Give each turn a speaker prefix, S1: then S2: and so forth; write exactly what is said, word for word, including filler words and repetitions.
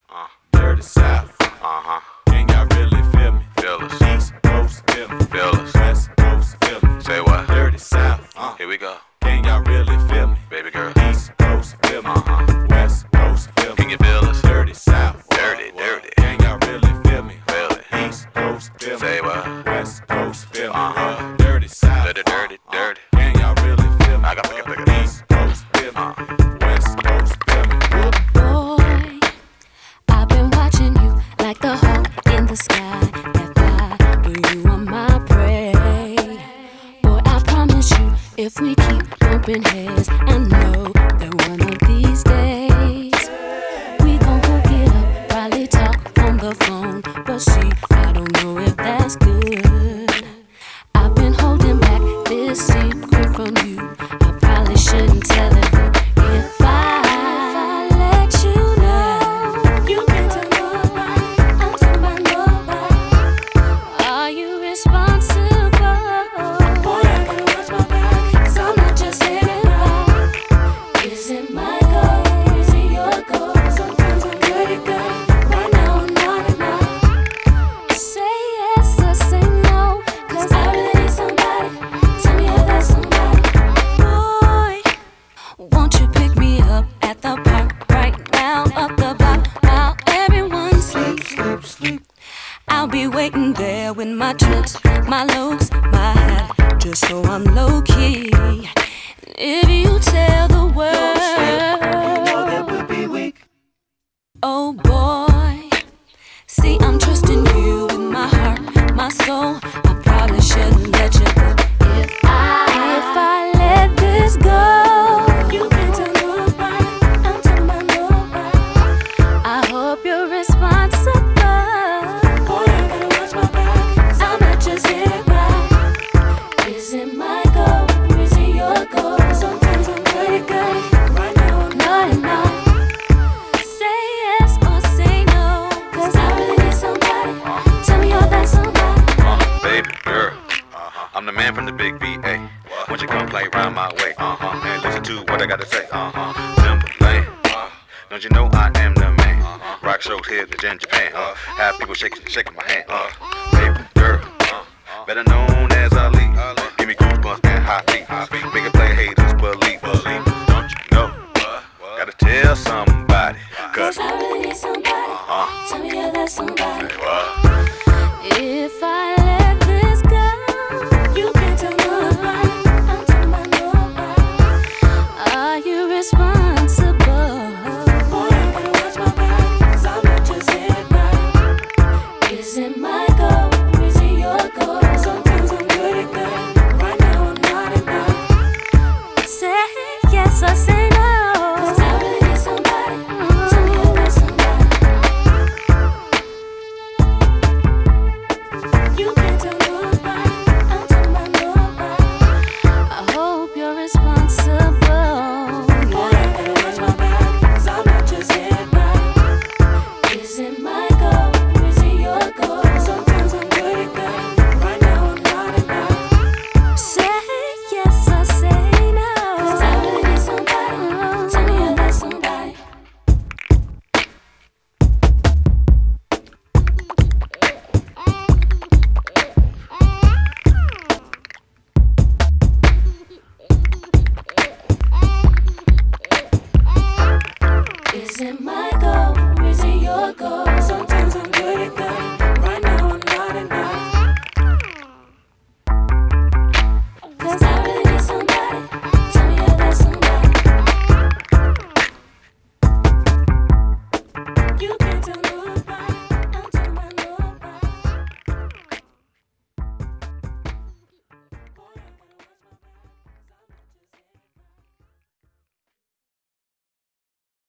S1: Uh, Dirty South. Uh-huh. Can y'all really feel me? Feel us. East Coast, feel me. Feel us. West Coast, feel me. Say what? Dirty South. Uh. Here we go. Can y'all really feel me? Baby girl. East Coast, feel me. Uh-huh. West Coast, feel me. Can you feel us? Dirty South. Dirty, dirty. Can y'all really feel me? Feel it. East Coast, feel me. Say what? West Coast, feel me. Uh-huh. Dirty South. Dirty, dirty, dirty. Can y'all really feel me? I got pick it, pick it. East Coast, feel me. Uh-huh. West Coast, feel me.
S2: Boy, I've been watching you like the hawk in the sky that fly, but you are my prey. Boy, I promise you, if we keep bumping heads, I know that one of these days we gon' hook it up, probably talk on the phone. But see, I don't know if that's good. I've been holding back this secret from you. I probably shouldn't tell it, but if I let you know, you can't tell nobody. I'm talking about nobody. Are you responsible? Boy, I gotta watch my back, 'cause I'm not just anybody. Is it my goal? Is it your goal? Sometimes I'm good at good. Right now I'm not enough. Say yes or say no, 'cause I really need somebody. Tell me if that's somebody. Boy, won't you pick me up at the park right now, up the block while everyone sleeps? Sleep, sleep. I'll be waiting there with my trips, my looks, my hat, just so I'm low key. If you tell the world, that would be weak. Oh boy, see I'm trusting you with my heart, my soul. I probably shouldn't let you go. If I, if I let this go, you can't tell nobody. I'm talking about nobody. I hope you're responsible. Boy, I gotta watch my back, 'cause I'm not just anybody. Is it my goal? Is it your goal? Sometimes I'm good at good. Right now I'm not enough. Say yes or say no, 'cause I really need somebody. Tell me you're that somebody.
S1: Uh, baby girl. Uh-huh. I'm the man from the big B A. Won't you come play round my way? Uh-huh. And listen to what I gotta say. Uh-huh. Timberland. Uh, don't you know I am the man? Uh-huh. Rock shows here in Japan. Uh, have people shaking, shaking my hand. Uh, baby girl. Uh, better known as Ali. Give me goosebumps and hot feet. Make it play haters believe. Believe. Don't you know? Gotta tell somebody. 'Cause
S2: I really need somebody.
S1: uh-huh.
S2: Tell me you're that somebody.
S1: Say what?
S2: If I